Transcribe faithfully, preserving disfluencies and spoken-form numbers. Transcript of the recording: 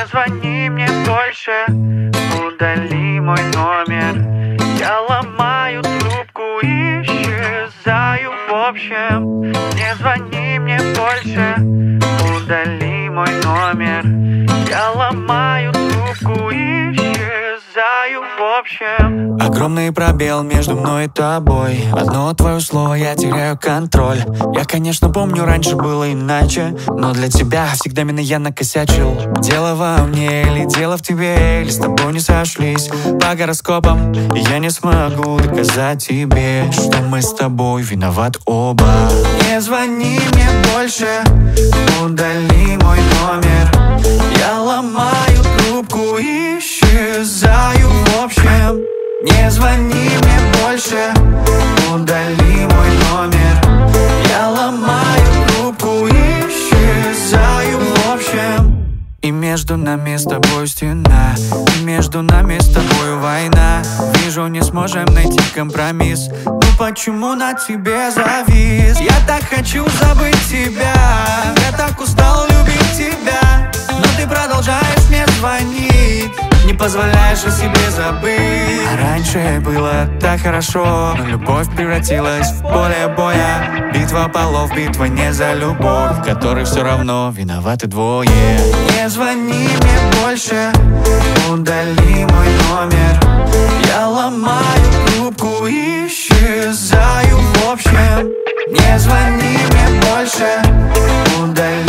звони мне больше, удали мой номер. Я ломаю трубку, исчезаю в общем. Не звони мне больше, удали мой номер. Я ломаю трубку, исчезаю в общем. Огромный пробел между мной и тобой. Одно твое слово, я теряю контроль. Я, конечно, помню, раньше было иначе, но для тебя всегда именно я накосячил. Дело во мне или дело в тебе, или с тобой не сошлись по гороскопам, и я не смогу доказать тебе, что мы с тобой виноваты оба. Не звони мне больше, удали мой номер. Я ломаю трубку, исчезаю в общем. Не звони мне больше, удали мой номер. Я ломаю трубку, исчезаю в общем. И между нами с тобой стена, и между нами с тобой война. Вижу, не сможем найти компромисс. Ну почему на тебе завис? Я так хочу забыть тебя, я так устал любить тебя, но ты продолжаешь мне звонить, не позволяешь о себе забыть. А раньше было так хорошо, но любовь превратилась в поле боя. Битва полов, битва не за любовь, в которой все равно виноваты двое. Не звони мне больше, удали мой номер. Я ломаю трубку, исчезаю в общем. Не звони мне больше, удали